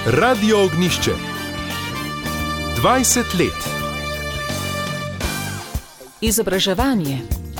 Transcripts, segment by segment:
Radio Ognjišče. 20 let. Izobraževanje.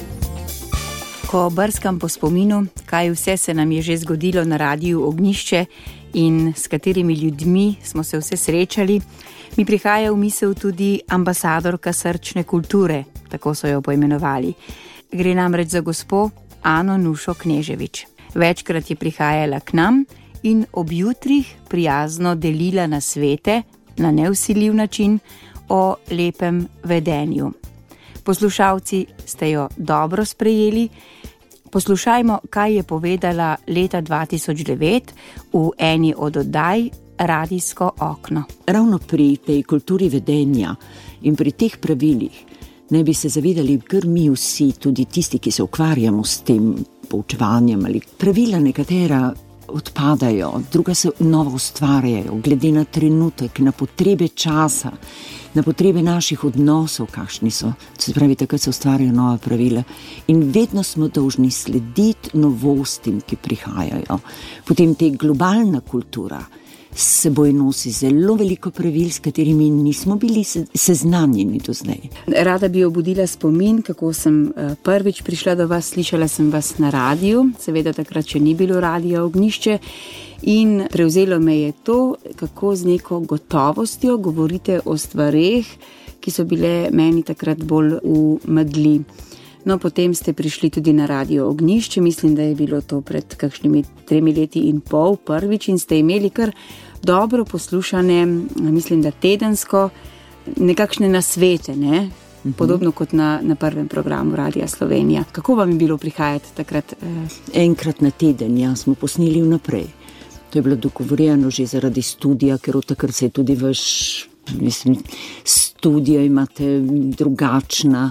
Ko brskam po spominu, kaj vse se nam je že zgodilo na Radiu Ognjišče in s katerimi ljudmi smo se vse srečali, mi prihaja v misel tudi ambasadorka srčne kulture, tako so jo poimenovali. Gre namreč za gospo Ano Nušo Kneževič. Večkrat je prihajala k nam in ob jutrih prijazno delila nasvete na nevsiljiv način o lepem vedenju. Poslušalci ste jo dobro sprejeli. Poslušajmo, kaj je povedala leta 2009 v eni od oddaj Radijsko okno. Ravno pri tej kulturi vedenja in pri teh pravilih ne bi se zavedali, ker mi vsi, tudi tisti, ki se ukvarjamo s tem poučevanjem, ali pravila nekatera odpadajo, druga se novo ustvarjajo, glede na trenutek, na potrebe časa, na potrebe naših odnosov, kakšni so. Se pravi, takrat se ustvarjajo nova pravila in vedno smo dolžni slediti novostim, ki prihajajo. Potem te globalna kultura s seboj nosi zelo veliko pravil, s katerimi nismo bili seznanjeni do zdaj. Rada bi obudila spomin, kako sem prvič prišla do vas, slišala sem vas na radiju, seveda takrat še ni bilo Radia Ognjišče, in prevzelo me je to, kako z neko gotovostjo govorite o stvareh, ki so bile meni takrat bolj v megli. No, potem ste prišli tudi na Radio Ognjišče, mislim, da je bilo to pred kakšnimi 3 leti in pol prvič in ste imeli kar dobro poslušane, mislim, da tedensko, nekakšne nasvete, ne? Podobno kot na prvem programu Radia Slovenija. Kako vam je bilo prihajati takrat? Enkrat na teden, ja, smo posneli vnaprej. To je bilo dogovorjeno že zaradi studija, ker od takrat se je tudi vaš, mislim, studija imate drugačna,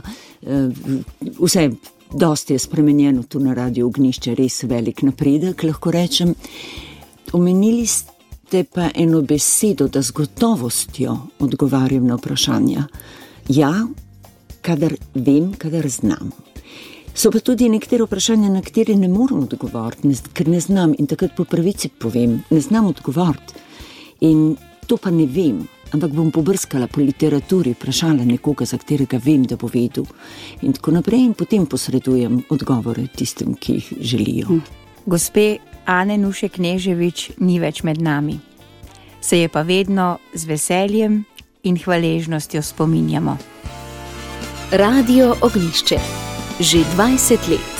vse dosti je spremenjeno tu na Radiu Ognjišče, res velik napredek, lahko rečem. Omenili ste pa eno besedo, da z gotovostjo odgovarjam na vprašanja. Ja, kadar vem, kadar znam. So pa tudi nekatere vprašanja, na katere ne moram odgovoriti, ker ne znam, in takrat po pravici povem, ne znam odgovoriti. In to pa ne vem, ampak bom pobrskala po literaturi, vprašala nekoga, za katerega vem, da bo vedel. In tako naprej, in potem posredujem odgovore tistim, ki jih želijo. Gospe Ane Nuše Kneževič ni več med nami. Se je pa vedno z veseljem in hvaležnostjo spominjamo. Radio Ognjišče. Že 20 let.